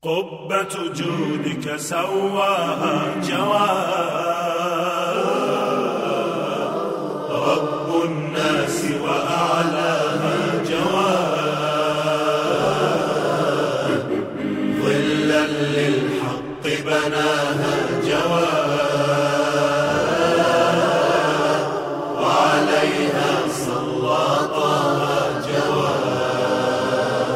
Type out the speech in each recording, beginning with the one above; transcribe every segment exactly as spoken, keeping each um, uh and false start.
قبة جودك سواها جواد، رب الناس وأعلاها جواد، ظلا للحق بناها جواد، وعليها سلطها جواد.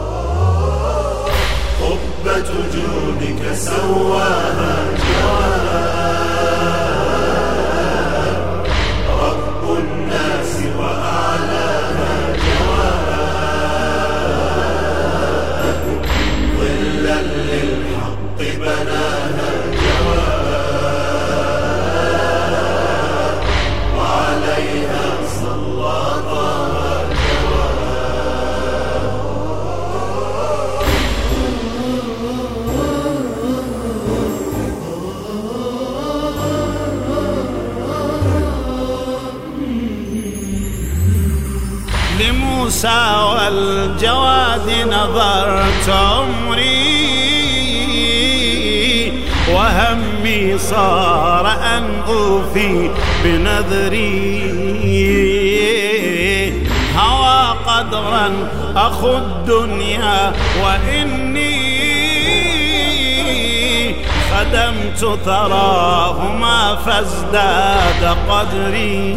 قبة جودك سواها جواد، رب الناس وأعلاها جواد، ظلا للحق بناها جواد، وعليها سلطها لموسى والجواد نظرت عمري، وهمي صار أن أوفي بنذري، هوى قدرا أخو الدنيا وإني خدمت ثراهما فازداد قدري،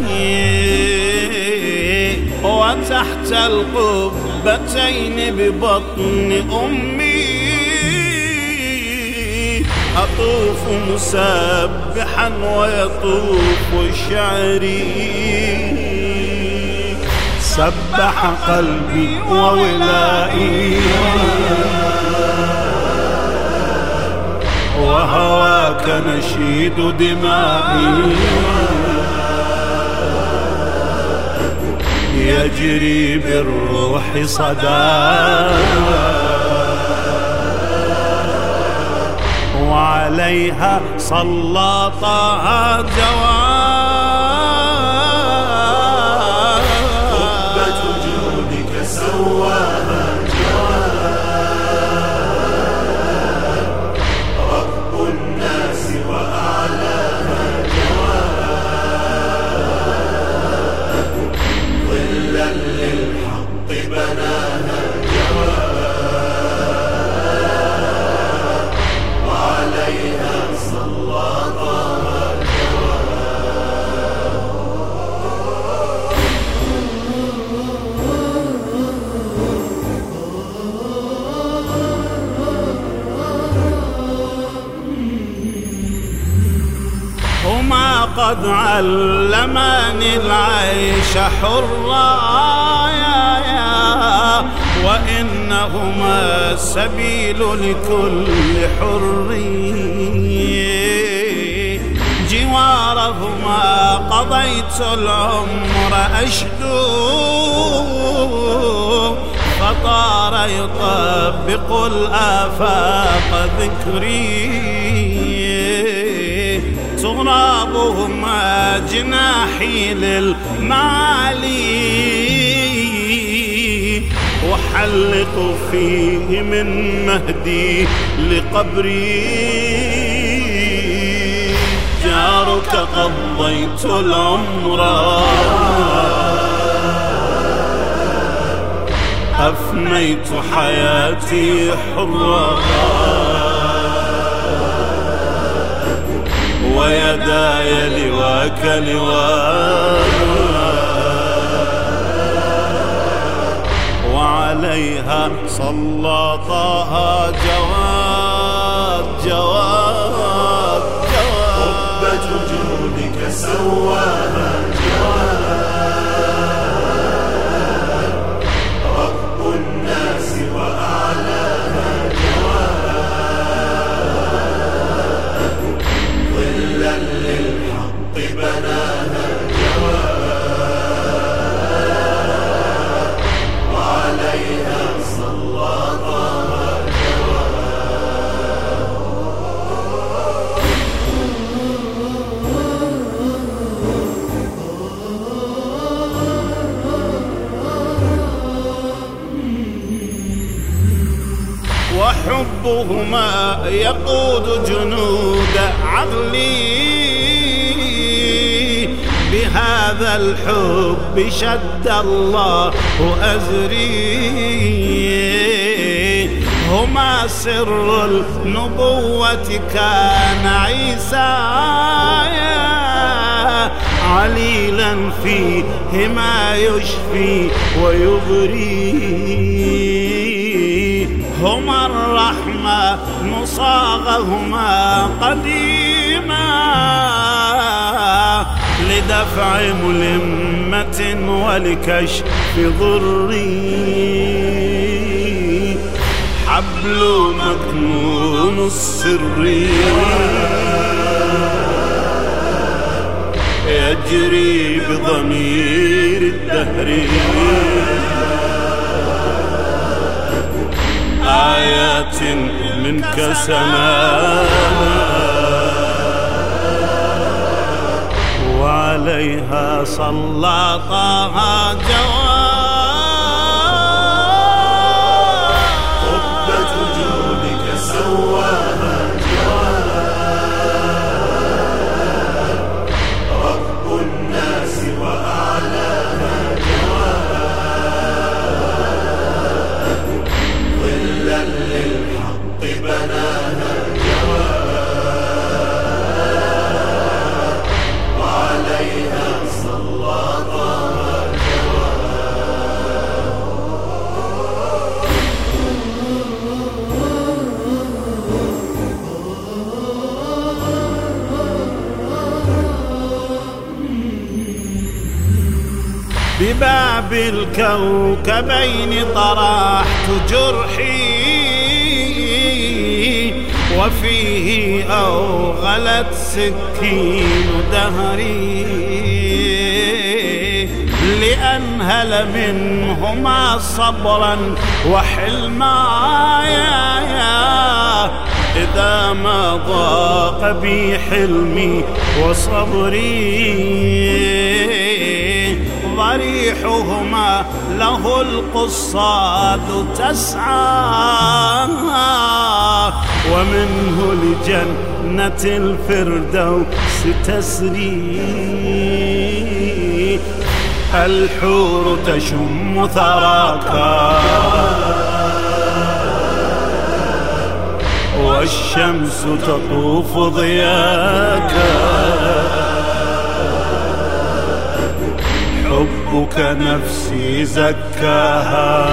وتحت القبتين ببطن أمي أطوف مسبحا ويطوف شعري، سبح قلبي وولائي وهواك نشيد دمائي، يجري بالروح صدى، وعليها سلطها جواد. قبة جودك سواها جواد، رب الناس وأعلاها جواد، ظلا للحق بناها جواد، وعليها سلطها هما قد علماني العيش حرا، وإنهما السبيل لكل حر، جوارهما قضيت العمر أشدو، فطار يطبق الآفاق ذكري، ترابهما جناحي للمعالي، وحلق فيه من مهدي لقبري، جارك قضيت العمر أفنيت حياتي حرا، ويداي لواك لواء، وعليها سلطها جواد جواد جواد. قبة جودك سواها جواد، رب الناس وأعلاها جواد، ظلا للحق بناها جواد، وعليها سلطها. حبهما يقود جنود عقلي، بهذا الحب شد الله أزري. هما سر النبوة كان عيسى، عليلا فيهما يشفي ويبري. هما الرحمة مصاغهما قديما، لدفع ملمة ولكشف ضر. حبل مكنون السر يجري بضمير الدهر، آيات منك سماء وعليها صلى طه جواد. قبة جودك سواها جواد، رب الناس وأعلاها جواد، ظلا للحق بناها جواد، وعليها صلى طه جواد. بباب الكوكبين طرحت جرحي، وفيه أوغلت سكين دهري، لأنهل منهما صبرا وحلما، إذا ما ضاق بي حلمي وصبري. ضريحهما له القصاد تسعى، ومنه لجنة الفردوس تسري. الحور تشم ثراك والشمس تطوف ضياك، حبك نفسي زكاها،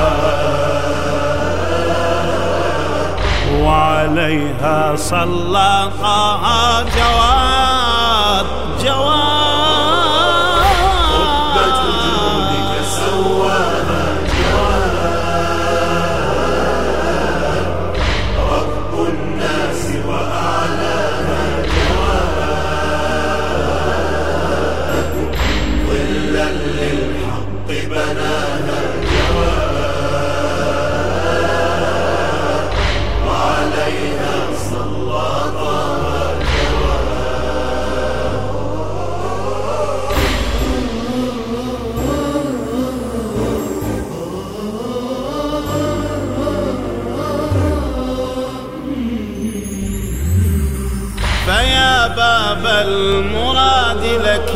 وعليها صلى طه جواد جواد. قبة جودك سواها جواد، رب الناس وأعلاها جواد، ظلا للحق بناها جواد، وعليها صلى طه فيا باب المراد لك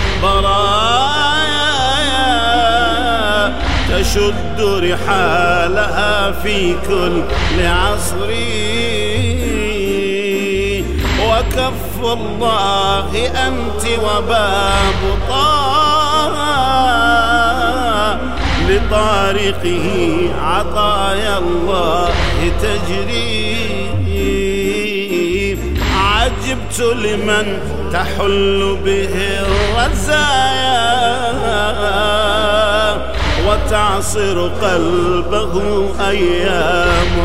البرايا، تشد رحالها في كل عصر، وكف الله أنت وباب طه، لطارقه عطايا الله تجري. عجبت لمن تحل به الرزايا، وتعصر قلبه أيام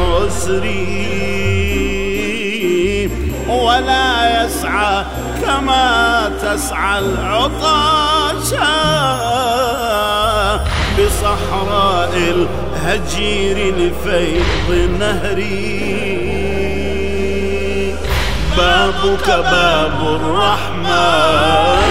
عسري، ولا يسعى كما تسعى العطاشا بصحراء الهجير لفيض نهري. بابك باب الرحمن،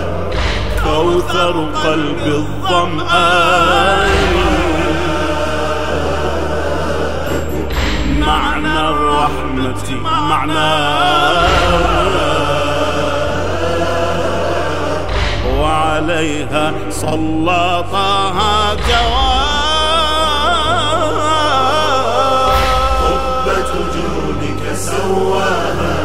كوثر قلب الظمآن، أمتي معناه، وعليها صلى طه جواد. قبة جودك سواها